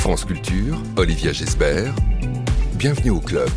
France Culture, Olivia Gesbert. Bienvenue au club.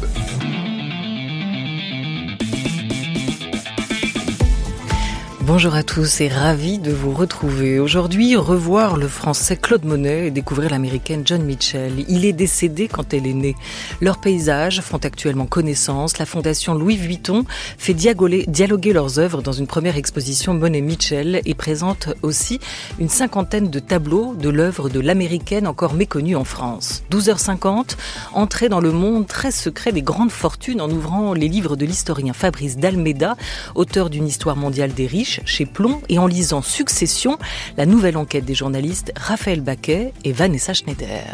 Bonjour à tous et ravi de vous retrouver. Aujourd'hui, revoir le français Claude Monet et découvrir l'américaine Joan Mitchell. Il est décédé quand elle est née. Leurs paysages font actuellement connaissance. La fondation Louis Vuitton fait dialoguer leurs œuvres dans une première exposition Monet-Mitchell et présente aussi une cinquantaine de tableaux de l'œuvre de l'américaine encore méconnue en France. 12h50, entrée dans le monde très secret des grandes fortunes en ouvrant les livres de l'historien Fabrice d'Almeida, auteur d'une histoire mondiale des riches, chez Plomb, et en lisant Succession, la nouvelle enquête des journalistes Raphaël Baquet et Vanessa Schneider.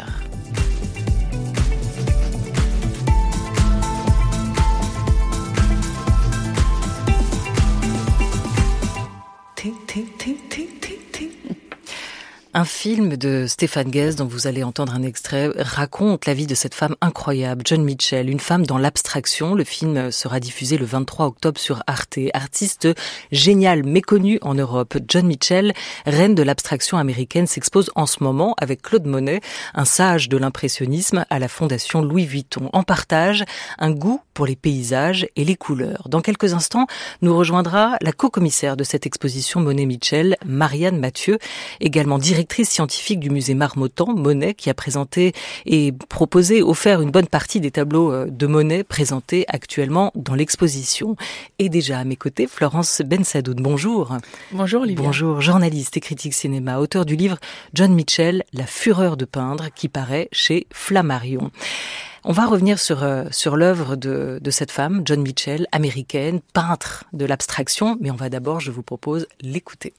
Un film de Stéphane Guez, dont vous allez entendre un extrait, raconte la vie de cette femme incroyable, Joan Mitchell, une femme dans l'abstraction. Le film sera diffusé le 23 octobre sur Arte. Artiste géniale, méconnue en Europe, Joan Mitchell, reine de l'abstraction américaine, s'expose en ce moment avec Claude Monet, un sage de l'impressionnisme à la fondation Louis Vuitton. En partage, un goût pour les paysages et les couleurs. Dans quelques instants, nous rejoindra la co-commissaire de cette exposition Monet-Mitchell, Marianne Mathieu, également directrice scientifique du musée Marmottan, Monet, qui a présenté et proposé, offert une bonne partie des tableaux de Monet présentés actuellement dans l'exposition. Et déjà à mes côtés, Florence Bensadoun. Bonjour. Bonjour Olivia. Bonjour, journaliste et critique cinéma, auteur du livre Joan Mitchell, La fureur de peindre, qui paraît chez Flammarion. On va revenir sur l'œuvre de cette femme, Joan Mitchell, américaine, peintre de l'abstraction, mais on va d'abord, je vous propose, l'écouter.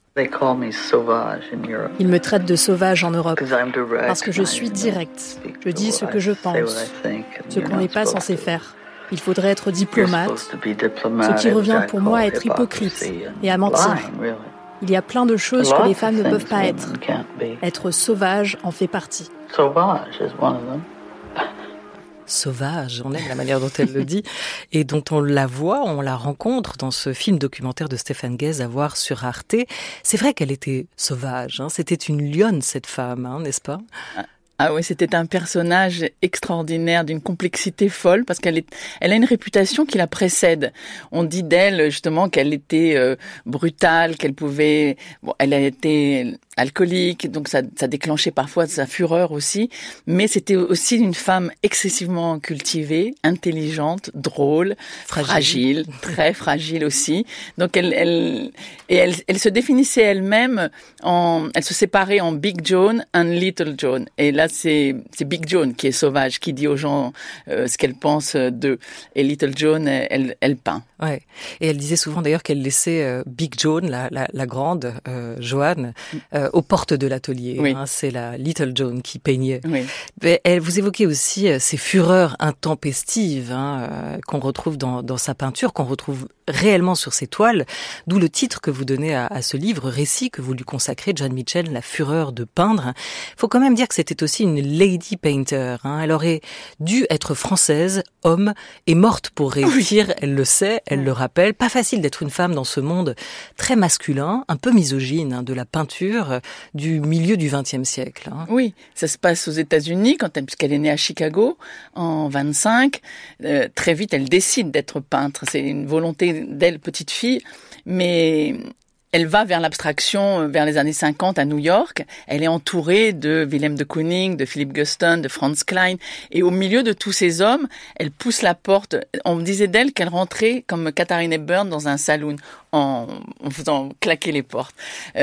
Ils me traitent de sauvage en Europe parce que je suis direct. Je dis ce que je pense, ce qu'on n'est pas censé faire. Il faudrait être diplomate, ce qui revient pour moi à être hypocrite et à mentir. Il y a plein de choses que les femmes ne peuvent pas être. Être sauvage en fait partie. Sauvage, on aime la manière dont elle le dit et dont on la voit, on la rencontre dans ce film documentaire de Stéphane Guez à voir sur Arte. C'est vrai qu'elle était sauvage, hein. C'était une lionne cette femme, hein, n'est-ce pas ? Ah oui, c'était un personnage extraordinaire, d'une complexité folle, parce elle a une réputation qui la précède. On dit d'elle justement qu'elle était brutale, elle a été alcoolique, donc ça déclenchait parfois sa fureur aussi, mais c'était aussi une femme excessivement cultivée, intelligente, drôle, fragile, très fragile aussi. Donc elle se définissait elle-même elle se séparait en Big Joan and Little Joan. Et là c'est Big Joan qui est sauvage, qui dit aux gens ce qu'elle pense d'eux. Et Little Joan, elle peint. Ouais. Et elle disait souvent d'ailleurs qu'elle laissait Big Joan, la grande Joan, aux portes de l'atelier. Oui. Hein, c'est la Little Joan qui peignait. Oui. Mais vous évoquez aussi ces fureurs intempestives qu'on retrouve dans sa peinture, qu'on retrouve réellement sur ses toiles, d'où le titre que vous donnez à ce livre, récit que vous lui consacrez, Joan Mitchell, La fureur de peindre. Il faut quand même dire que c'était aussi une lady painter. Hein. Elle aurait dû être française, homme, et morte pour réussir. Oui. Elle le sait, elle le rappelle. Pas facile d'être une femme dans ce monde très masculin, un peu misogyne, de la peinture du milieu du XXe siècle. Hein. Oui, ça se passe aux États-Unis puisqu'elle est née à Chicago en 25. Très vite, elle décide d'être peintre. C'est une volonté d'elle, petite fille, mais elle va vers l'abstraction vers les années 50 à New York. Elle est entourée de Willem de Kooning, de Philip Guston, de Franz Klein. Et au milieu de tous ces hommes, elle pousse la porte. On disait d'elle qu'elle rentrait comme Katharine Hepburn dans un saloon en faisant claquer les portes.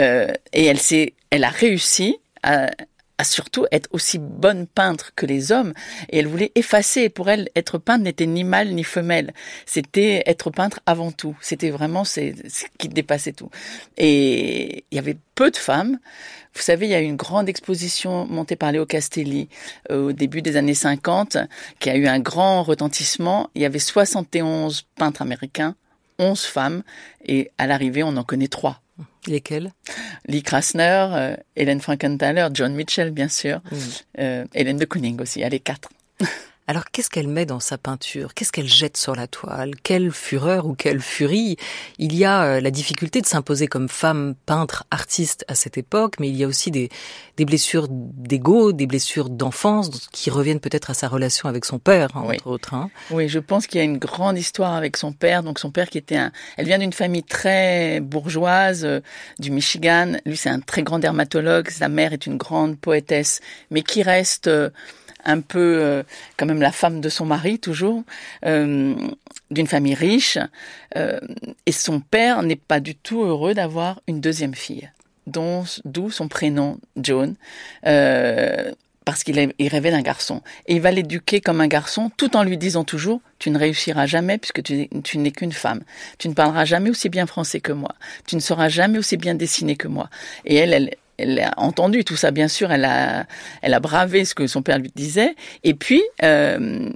Et elle a réussi à surtout être aussi bonne peintre que les hommes, et elle voulait effacer. Pour elle, être peintre n'était ni mâle ni femelle. C'était être peintre avant tout. C'était vraiment ce qui dépassait tout. Et il y avait peu de femmes. Vous savez, il y a eu une grande exposition montée par Léo Castelli au début des années 50, qui a eu un grand retentissement. Il y avait 71 peintres américains, 11 femmes, et à l'arrivée, on en connaît 3. Lesquels ? Lee Krasner, Hélène Frankenthaler, Joan Mitchell, bien sûr, Hélène de Kooning aussi, elle est 4. Alors, qu'est-ce qu'elle met dans sa peinture? Qu'est-ce qu'elle jette sur la toile? Quelle fureur ou quelle furie? Il y a la difficulté de s'imposer comme femme, peintre, artiste à cette époque, mais il y a aussi des blessures d'ego, des blessures d'enfance qui reviennent peut-être à sa relation avec son père, entre autres. Oui, je pense qu'il y a une grande histoire avec son père. Donc, son père qui était elle vient d'une famille très bourgeoise du Michigan. Lui, c'est un très grand dermatologue. Sa mère est une grande poétesse, mais qui reste un peu quand même la femme de son mari toujours, d'une famille riche, et son père n'est pas du tout heureux d'avoir une deuxième fille, d'où son prénom Joan, parce qu'il rêvait d'un garçon. Et il va l'éduquer comme un garçon, tout en lui disant toujours « Tu ne réussiras jamais puisque tu n'es qu'une femme. Tu ne parleras jamais aussi bien français que moi. Tu ne sauras jamais aussi bien dessiner que moi. » Et elle a entendu tout ça, bien sûr, elle a bravé ce que son père lui disait, et puis elle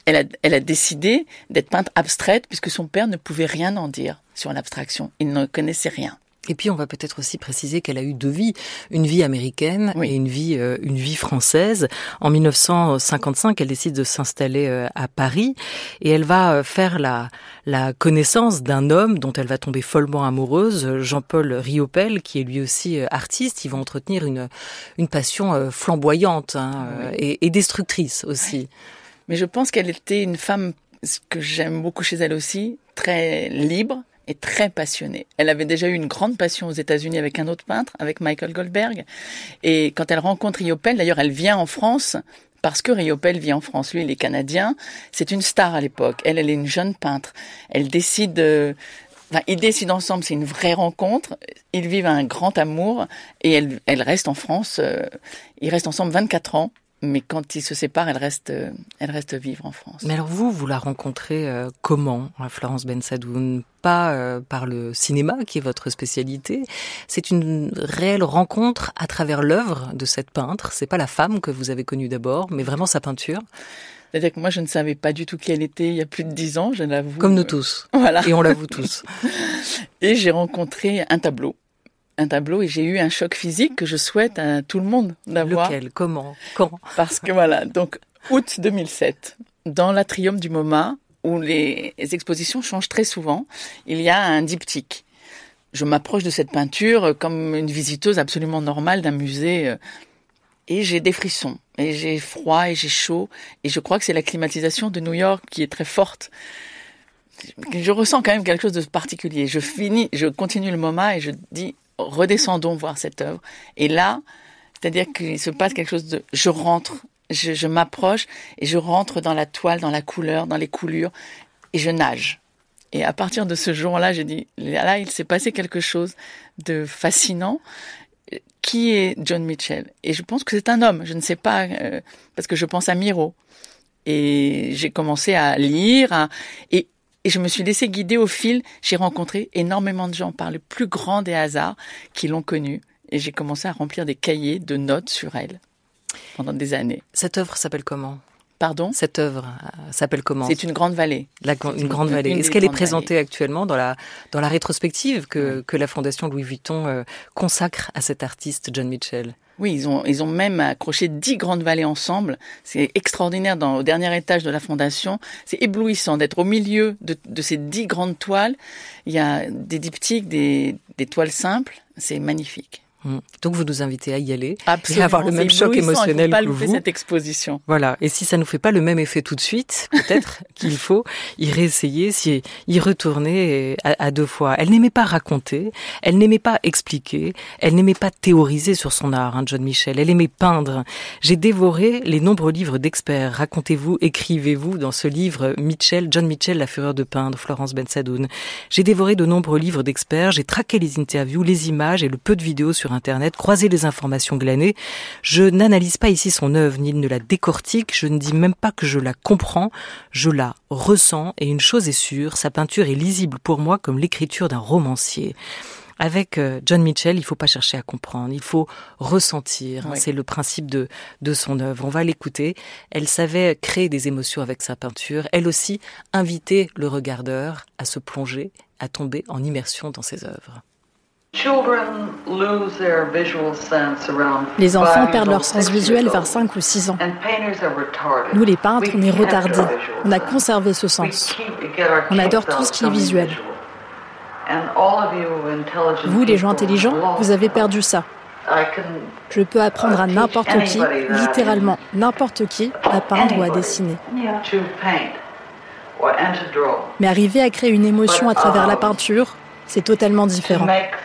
a décidé d'être peintre abstraite, puisque son père ne pouvait rien en dire sur l'abstraction, il ne connaissait rien. Et puis on va peut-être aussi préciser qu'elle a eu deux vies, une vie américaine et une vie française. En 1955, elle décide de s'installer à Paris et elle va faire la connaissance d'un homme dont elle va tomber follement amoureuse, Jean-Paul Riopelle, qui est lui aussi artiste. Il va entretenir une passion flamboyante et destructrice aussi. Mais je pense qu'elle était une femme, ce que j'aime beaucoup chez elle aussi, très libre et très passionnée. Elle avait déjà eu une grande passion aux États-Unis avec un autre peintre, avec Michael Goldberg. Et quand elle rencontre Riopelle, d'ailleurs, elle vient en France parce que Riopelle vit en France. Lui, il est canadien. C'est une star à l'époque. Elle est une jeune peintre. Ils décident ensemble, c'est une vraie rencontre. Ils vivent un grand amour et elle reste en France. Ils restent ensemble 24 ans. Mais quand ils se séparent, elle reste vivre en France. Mais alors vous la rencontrez comment, Florence Bensadoun? Pas par le cinéma, qui est votre spécialité. C'est une réelle rencontre à travers l'œuvre de cette peintre. C'est pas la femme que vous avez connue d'abord, mais vraiment sa peinture. C'est-à-dire que moi, je ne savais pas du tout qui elle était il y a plus de 10 ans, je l'avoue. Comme nous tous. Voilà. Et on l'avoue tous. Et j'ai rencontré un tableau et j'ai eu un choc physique que je souhaite à tout le monde d'avoir. Lequel? Comment? Quand? Parce que voilà, donc août 2007, dans l'Atrium du MoMA, où les expositions changent très souvent, il y a un diptyque. Je m'approche de cette peinture comme une visiteuse absolument normale d'un musée et j'ai des frissons, et j'ai froid et j'ai chaud, et je crois que c'est la climatisation de New York qui est très forte. Je ressens quand même quelque chose de particulier. Je continue le MoMA et je dis redescendons voir cette œuvre. Et là, c'est-à-dire qu'il se passe quelque chose de... Je rentre, je m'approche et je rentre dans la toile, dans la couleur, dans les coulures et je nage. Et à partir de ce jour-là, j'ai dit, là, il s'est passé quelque chose de fascinant. Qui est John Mitchell? Et je pense que c'est un homme, je ne sais pas, parce que je pense à Miro. Et j'ai commencé à lire, et je me suis laissée guider au fil. J'ai rencontré énormément de gens par le plus grand des hasards qui l'ont connue. Et j'ai commencé à remplir des cahiers de notes sur elle pendant des années. Cette œuvre s'appelle comment? Pardon? Cette œuvre s'appelle comment? C'est une grande vallée. Une grande vallée. Est-ce qu'elle est présentée actuellement dans la rétrospective que la Fondation Louis Vuitton consacre à cet artiste John Mitchell? Oui, ils ont même accroché 10 grandes vallées ensemble. C'est extraordinaire au dernier étage de la Fondation. C'est éblouissant d'être au milieu de ces 10 grandes toiles. Il y a des diptyques, des toiles simples. C'est magnifique. Donc vous nous invitez à y aller. Absolument, et à avoir le même choc émotionnel que vous. Il ne faut pas louper cette exposition. Voilà. Et si ça nous fait pas le même effet tout de suite, peut-être qu'il faut y réessayer, y retourner à deux fois. Elle n'aimait pas raconter, elle n'aimait pas expliquer, elle n'aimait pas théoriser sur son art, John Mitchell. Elle aimait peindre. J'ai dévoré les nombreux livres d'experts. Racontez-vous, écrivez-vous dans ce livre John Mitchell, la fureur de peindre, Florence Bensadoun. J'ai dévoré de nombreux livres d'experts. J'ai traqué les interviews, les images et le peu de vidéos sur Internet, croiser les informations glanées. Je n'analyse pas ici son œuvre, ni ne la décortique, je ne dis même pas que je la comprends, je la ressens, et une chose est sûre, sa peinture est lisible pour moi comme l'écriture d'un romancier. Avec John Mitchell, il faut pas chercher à comprendre, il faut ressentir. Oui. C'est le principe de son œuvre. On va l'écouter. Elle savait créer des émotions avec sa peinture. Elle aussi inviter le regardeur à se plonger, à tomber en immersion dans ses œuvres. Les enfants perdent leur sens visuel vers 5 ou 6 ans. Nous, les peintres, on est retardés. On a conservé ce sens. On adore tout ce qui est visuel. Vous, les gens intelligents, vous avez perdu ça. Je peux apprendre à n'importe qui, littéralement n'importe qui, à peindre ou à dessiner. Mais arriver à créer une émotion à travers la peinture, c'est totalement différent.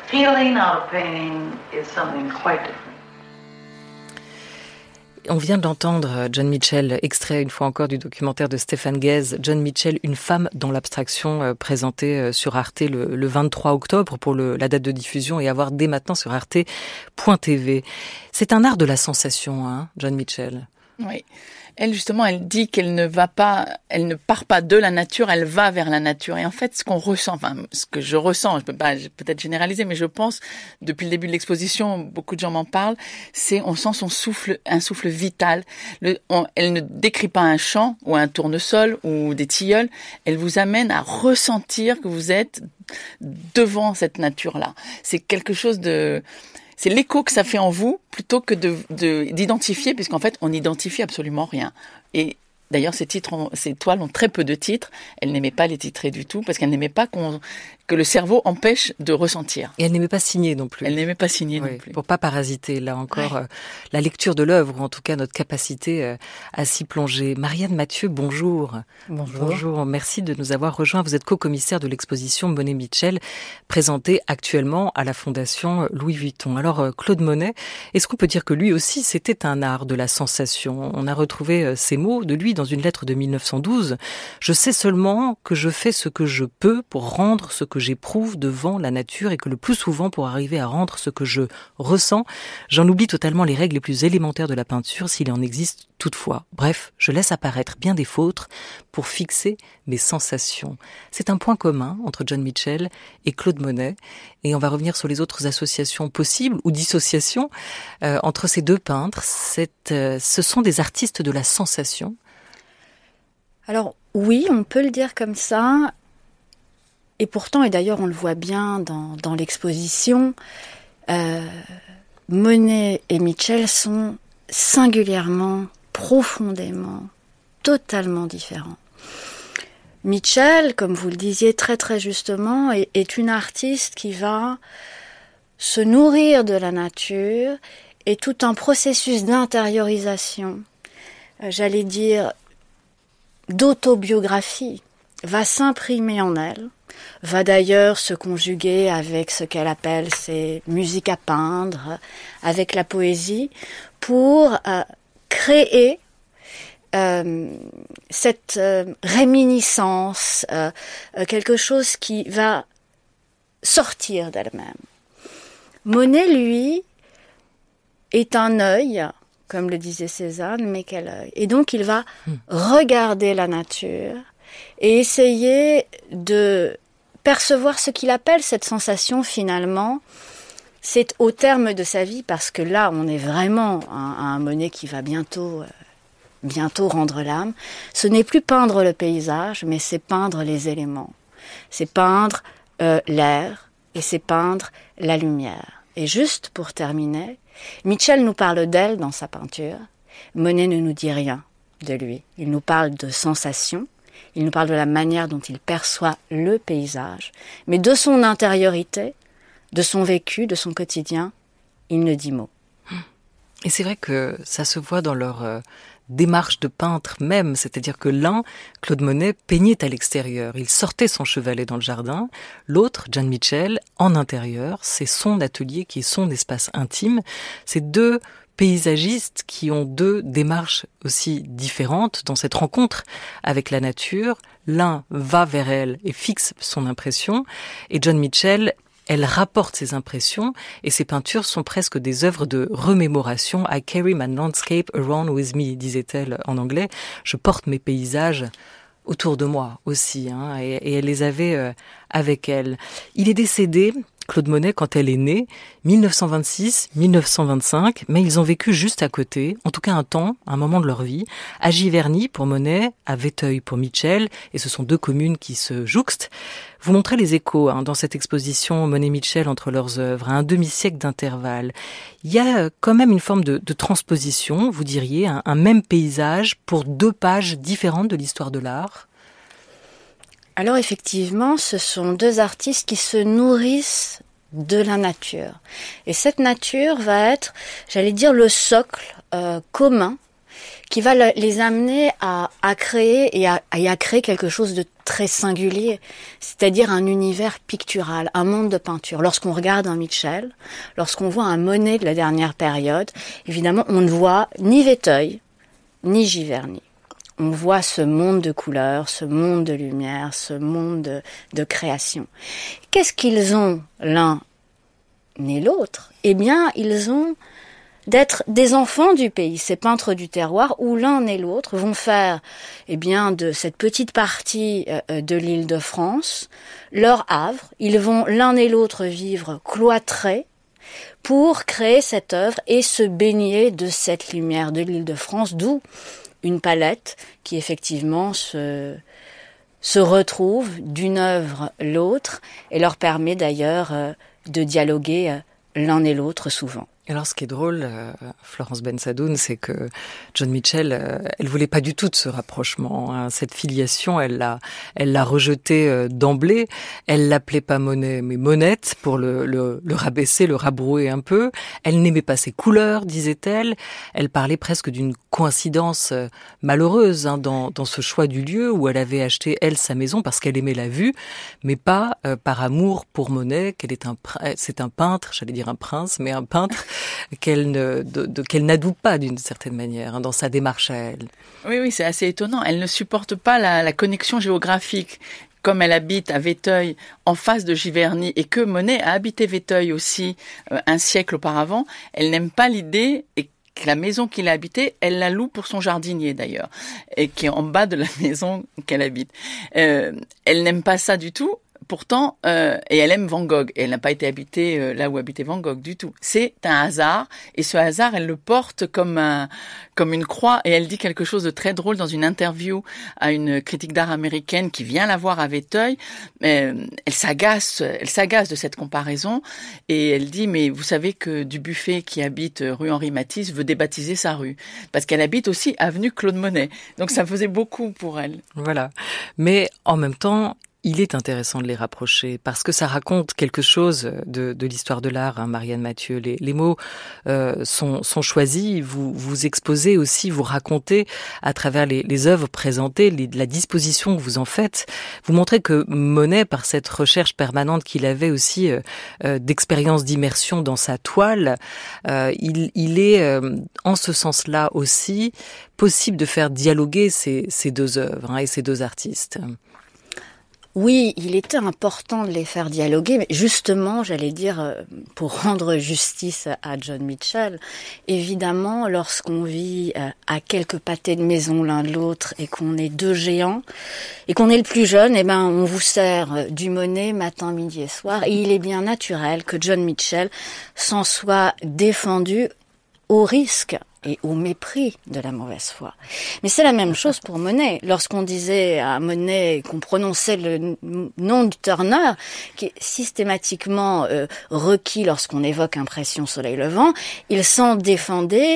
On vient d'entendre John Mitchell, extrait une fois encore du documentaire de Stéphane Guez, John Mitchell, une femme dans l'abstraction, présenté sur Arte le 23 octobre pour la date de diffusion et à voir dès maintenant sur arte.tv. C'est un art de la sensation, hein, John Mitchell. Oui. Elle, justement, elle dit qu'elle ne part pas de la nature, elle va vers la nature. Et en fait, ce qu'on ressent, enfin, ce que je ressens, je peux pas peut-être généraliser, mais je pense, depuis le début de l'exposition, beaucoup de gens m'en parlent, on sent son souffle, un souffle vital. Elle ne décrit pas un chant, ou un tournesol, ou des tilleuls. Elle vous amène à ressentir que vous êtes devant cette nature-là. C'est quelque chose c'est l'écho que ça fait en vous plutôt que d'identifier, puisqu'en fait, on n'identifie absolument rien. Et d'ailleurs, ces toiles ont très peu de titres. Elle n'aimait pas les titrer du tout, parce qu'elle n'aimait pas que le cerveau empêche de ressentir. Et elle n'aimait pas signer non plus. Elle n'aimait pas signer non plus. Pour pas parasiter, là encore, la lecture de l'œuvre, ou en tout cas notre capacité à s'y plonger. Marianne Mathieu, bonjour. Bonjour, merci de nous avoir rejoints. Vous êtes co-commissaire de l'exposition Monet Mitchell, présentée actuellement à la Fondation Louis Vuitton. Alors, Claude Monet, est-ce qu'on peut dire que lui aussi, c'était un art de la sensation? On a retrouvé ces mots de lui dans une lettre de 1912. « Je sais seulement que je fais ce que je peux pour rendre ce que j'éprouve devant la nature et que le plus souvent pour arriver à rendre ce que je ressens, j'en oublie totalement les règles les plus élémentaires de la peinture s'il en existe toutefois. Bref, je laisse apparaître bien des fautes pour fixer mes sensations. » C'est un point commun entre John Mitchell et Claude Monet et on va revenir sur les autres associations possibles ou dissociations entre ces deux peintres. Ce sont des artistes de la sensation. Alors oui, on peut le dire comme ça. Et pourtant, et d'ailleurs on le voit bien dans l'exposition, Monet et Mitchell sont singulièrement, profondément, totalement différents. Mitchell, comme vous le disiez très très justement, est une artiste qui va se nourrir de la nature et tout un processus d'intériorisation, j'allais dire d'autobiographie, va s'imprimer en elle, va d'ailleurs se conjuguer avec ce qu'elle appelle ses musiques à peindre, avec la poésie, pour créer cette réminiscence, quelque chose qui va sortir d'elle-même. Monet, lui, est un œil, comme le disait Cézanne, mais quel œil. Et donc il va regarder la nature et essayer de percevoir ce qu'il appelle cette sensation finalement. C'est au terme de sa vie, parce que là on est vraiment à un Monet qui va bientôt rendre l'âme. Ce n'est plus peindre le paysage, mais c'est peindre les éléments. C'est peindre l'air et c'est peindre la lumière. Et juste pour terminer, Mitchell nous parle d'elle dans sa peinture. Monet ne nous dit rien de lui. Il nous parle de sensations, il nous parle de la manière dont il perçoit le paysage, mais de son intériorité, de son vécu, de son quotidien, il ne dit mot. Et c'est vrai que ça se voit dans leur démarche de peintre même, c'est-à-dire que l'un, Claude Monet, peignait à l'extérieur, il sortait son chevalet dans le jardin, l'autre, John Mitchell, en intérieur, c'est son atelier qui est son espace intime. C'est deux paysagistes qui ont deux démarches aussi différentes dans cette rencontre avec la nature. L'un va vers elle et fixe son impression, et John Mitchell, elle rapporte ses impressions et ses peintures sont presque des œuvres de remémoration. « I carry my landscape around with me », disait-elle en anglais. Je porte mes paysages autour de moi aussi, hein, et elle les avait avec elle. Il est décédé Claude Monet, quand elle est née, 1926-1925, mais ils ont vécu juste à côté, en tout cas un moment de leur vie, à Giverny pour Monet, à Vétheuil pour Mitchell, et ce sont deux communes qui se jouxtent. Vous montrez les échos dans cette exposition Monet-Mitchell entre leurs œuvres, à un demi-siècle d'intervalle. Il y a quand même une forme de transposition, vous diriez, un même paysage pour deux pages différentes de l'histoire de l'art. Alors effectivement, ce sont deux artistes qui se nourrissent de la nature. Et cette nature va être, j'allais dire, le socle commun qui va les amener à créer et à créer quelque chose de très singulier, c'est-à-dire un univers pictural, un monde de peinture. Lorsqu'on regarde un Mitchell, lorsqu'on voit un Monet de la dernière période, évidemment, on ne voit ni Vétheuil, ni Giverny. On voit ce monde de couleurs, ce monde de lumière, ce monde de création. Qu'est-ce qu'ils ont l'un et l'autre ? Eh bien, ils ont d'être des enfants du pays, ces peintres du terroir, où l'un et l'autre vont faire, eh bien, de cette petite partie de l'Île-de-France leur havre. Ils vont l'un et l'autre vivre cloîtrés pour créer cette œuvre et se baigner de cette lumière de l'Île-de-France, d'où une palette qui effectivement se retrouve d'une œuvre l'autre et leur permet d'ailleurs de dialoguer l'un et l'autre souvent. Alors, ce qui est drôle, Florence Bensadoun, c'est que Joan Mitchell, elle voulait pas du tout de ce rapprochement, hein. Cette filiation, elle l'a rejetée d'emblée. Elle l'appelait pas Monet, mais Monette, pour le rabaisser, le rabrouer un peu. Elle n'aimait pas ses couleurs, disait-elle. Elle parlait presque d'une coïncidence malheureuse, hein, dans ce choix du lieu où elle avait acheté, elle, sa maison parce qu'elle aimait la vue, mais pas par amour pour Monet, c'est un peintre, j'allais dire un prince, mais un peintre qu'elle n'adoube pas d'une certaine manière, hein, dans sa démarche à elle. Oui, c'est assez étonnant. Elle ne supporte pas la connexion géographique. Comme elle habite à Vétheuil, en face de Giverny, et que Monet a habité Vétheuil aussi un siècle auparavant, elle n'aime pas l'idée et que la maison qu'il a habitée, elle la loue pour son jardinier d'ailleurs, et qui est en bas de la maison qu'elle habite. Elle n'aime pas ça du tout. Pourtant, et elle aime Van Gogh. Et elle n'a pas été habitée là où habitait Van Gogh du tout. C'est un hasard. Et ce hasard, elle le porte comme une croix. Et elle dit quelque chose de très drôle dans une interview à une critique d'art américaine qui vient la voir à Vétheuil. Elle s'agace de cette comparaison. Et elle dit, mais vous savez que Dubuffet, qui habite rue Henri Matisse, veut débaptiser sa rue. Parce qu'elle habite aussi avenue Claude Monet. Donc ça faisait beaucoup pour elle. Voilà. Mais en même temps, il est intéressant de les rapprocher parce que ça raconte quelque chose de l'histoire de l'art, hein, Marianne Mathieu. Les mots sont choisis. Vous exposez aussi, vous racontez à travers les œuvres présentées, la disposition que vous en faites. Vous montrez que Monet, par cette recherche permanente qu'il avait aussi d'expérience d'immersion dans sa toile, il est en ce sens-là aussi possible de faire dialoguer ces deux œuvres, hein, et ces deux artistes. Oui, il était important de les faire dialoguer, mais justement, j'allais dire, pour rendre justice à Joan Mitchell, évidemment, lorsqu'on vit à quelques pâtés de maison l'un de l'autre et qu'on est deux géants, et qu'on est le plus jeune, eh ben, on vous sert du Monet matin, midi et soir, et il est bien naturel que Joan Mitchell s'en soit défendu au risque et au mépris de la mauvaise foi. Mais c'est la même chose pour Monet. Lorsqu'on disait à Monet qu'on prononçait le nom de Turner, qui est systématiquement requis lorsqu'on évoque Impression soleil levant, il s'en défendait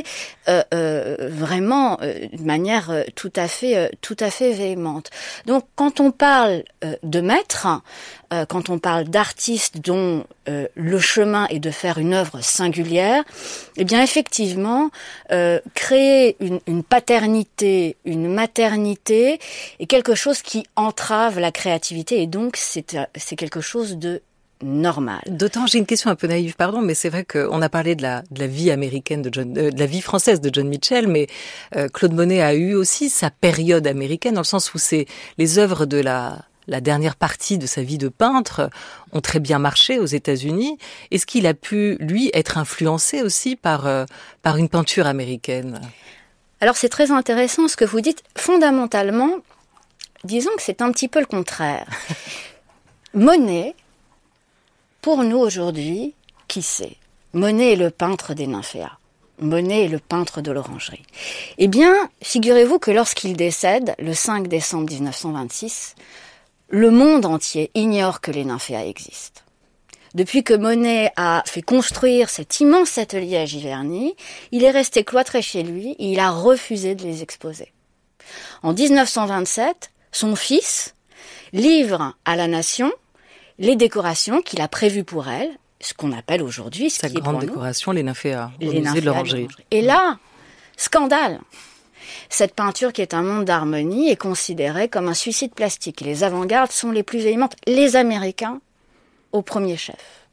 vraiment de manière tout à fait véhémente. Donc quand on parle de maître, quand on parle d'artiste dont le chemin est de faire une œuvre singulière, eh bien effectivement, créer une paternité, une maternité est quelque chose qui entrave la créativité et donc c'est quelque chose de normal. D'autant, j'ai une question un peu naïve, pardon, mais c'est vrai qu'on a parlé de la vie américaine de la vie française de Joan Mitchell, mais Claude Monet a eu aussi sa période américaine dans le sens où c'est les œuvres de la dernière partie de sa vie de peintre ont très bien marché aux États-Unis. Est-ce qu'il a pu, lui, être influencé aussi par une peinture américaine ? Alors c'est très intéressant ce que vous dites. Fondamentalement, disons que c'est un petit peu le contraire. Monet pour nous aujourd'hui, qui c'est ? Monet est le peintre des nymphéas. Monet est le peintre de l'orangerie. Eh bien, figurez-vous que lorsqu'il décède, le 5 décembre 1926, le monde entier ignore que les nymphéas existent. Depuis que Monet a fait construire cet immense atelier à Giverny, il est resté cloîtré chez lui et il a refusé de les exposer. En 1927, son fils livre à la nation les décorations qu'il a prévues pour elle, ce qu'on appelle aujourd'hui, sa grande décoration, les nymphéas, au musée de l'Orangerie. Et là, scandale. Cette peinture, qui est un monde d'harmonie, est considérée comme un suicide plastique. Les avant-gardes sont les plus véhémentes, les Américains au premier chef.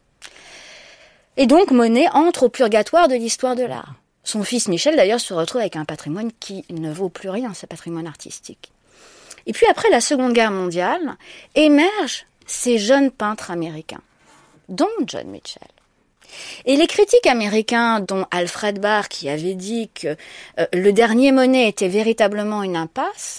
Et donc Monet entre au purgatoire de l'histoire de l'art. Son fils Michel, d'ailleurs, se retrouve avec un patrimoine qui ne vaut plus rien, ce patrimoine artistique. Et puis après la Seconde Guerre mondiale, émergent ces jeunes peintres américains, dont John Mitchell. Et les critiques américains, dont Alfred Barr, qui avait dit que le dernier Monet était véritablement une impasse,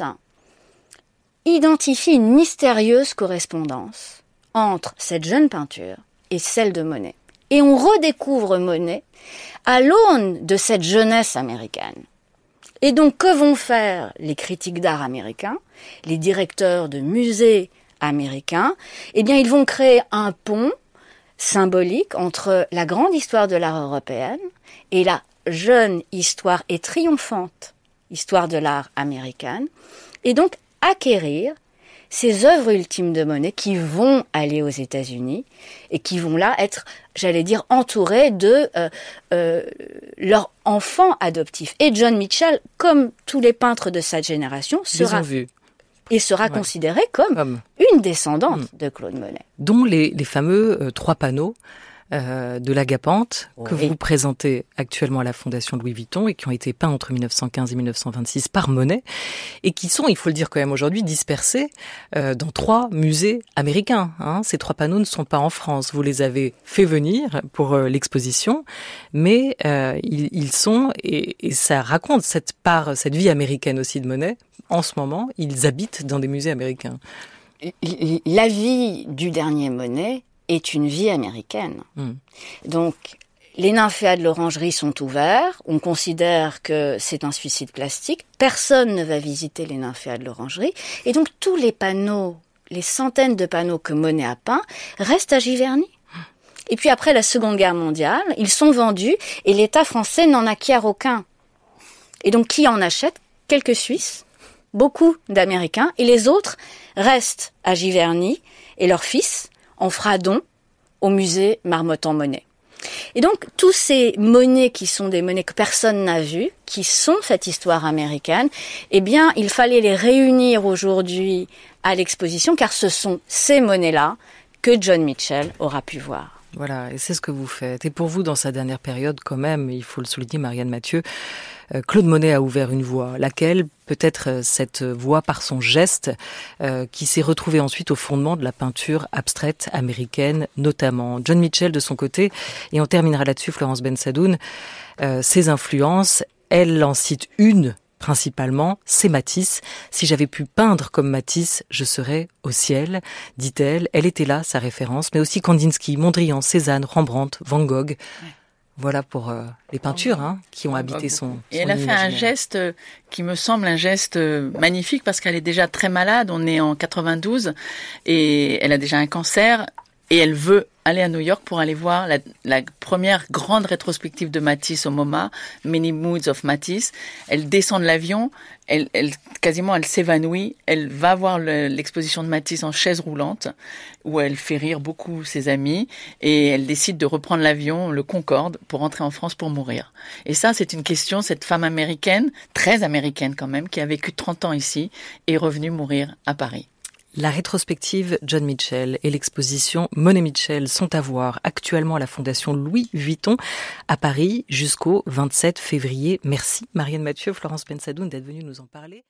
identifient une mystérieuse correspondance entre cette jeune peinture et celle de Monet. Et on redécouvre Monet à l'aune de cette jeunesse américaine. Et donc, que vont faire les critiques d'art américains, les directeurs de musées américains ? Eh bien, ils vont créer un pont symbolique entre la grande histoire de l'art européenne et la jeune histoire et triomphante histoire de l'art américaine, et donc acquérir ces œuvres ultimes de Monet qui vont aller aux États-Unis et qui vont là être, j'allais dire, entourées de leur enfant adoptif. Et John Mitchell, comme tous les peintres de cette génération, sera considéré comme une descendante de Claude Monet. Dont les fameux 3 panneaux de l'Agapante que vous présentez actuellement à la Fondation Louis Vuitton et qui ont été peints entre 1915 et 1926 par Monet et qui sont, il faut le dire quand même aujourd'hui, dispersés dans 3 musées américains. Ces 3 panneaux ne sont pas en France. Vous les avez fait venir pour l'exposition, mais ils sont, et ça raconte cette vie américaine aussi de Monet. En ce moment, ils habitent dans des musées américains. La vie du dernier Monet est une vie américaine. Donc, les nymphéas de l'Orangerie sont ouverts. On considère que c'est un suicide plastique. Personne ne va visiter les nymphéas de l'Orangerie. Et donc, tous les panneaux, les centaines de panneaux que Monet a peints, restent à Giverny. Et puis, après la Seconde Guerre mondiale, ils sont vendus et l'État français n'en acquiert aucun. Et donc, qui en achète ? Quelques Suisses, beaucoup d'Américains, et les autres restent à Giverny, et leur fils en fera don au musée Marmottan-Monet. Et donc, tous ces Monets qui sont des Monets que personne n'a vus, qui sont cette histoire américaine, eh bien, il fallait les réunir aujourd'hui à l'exposition, car ce sont ces Monets-là que John Mitchell aura pu voir. Voilà, et c'est ce que vous faites. Et pour vous, dans sa dernière période, quand même, il faut le souligner, Marianne Mathieu, Claude Monet a ouvert une voie. Laquelle ? Peut-être cette voie par son geste qui s'est retrouvée ensuite au fondement de la peinture abstraite américaine, notamment. John Mitchell, de son côté, et on terminera là-dessus, Florence Bensadoun, ses influences, elle en cite une principalement, c'est Matisse. Si j'avais pu peindre comme Matisse, je serais au ciel, dit-elle. Elle était là, sa référence, mais aussi Kandinsky, Mondrian, Cézanne, Rembrandt, Van Gogh. Ouais. Voilà pour les peintures qui ont habité son Et elle a fait un geste qui me semble un geste magnifique parce qu'elle est déjà très malade. On est en 92 et elle a déjà un cancer et elle veut aller à New York pour aller voir la première grande rétrospective de Matisse au MoMA, Many Moods of Matisse. Elle descend de l'avion, elle s'évanouit, elle va voir l'exposition de Matisse en chaise roulante, où elle fait rire beaucoup ses amis, et elle décide de reprendre l'avion, le Concorde, pour rentrer en France pour mourir. Et ça, c'est une question, cette femme américaine, très américaine quand même, qui a vécu 30 ans ici, est revenue mourir à Paris. La rétrospective John Mitchell et l'exposition Monet Mitchell sont à voir actuellement à la Fondation Louis Vuitton à Paris jusqu'au 27 février. Merci Marianne Mathieu, Florence Bensadoun d'être venue nous en parler.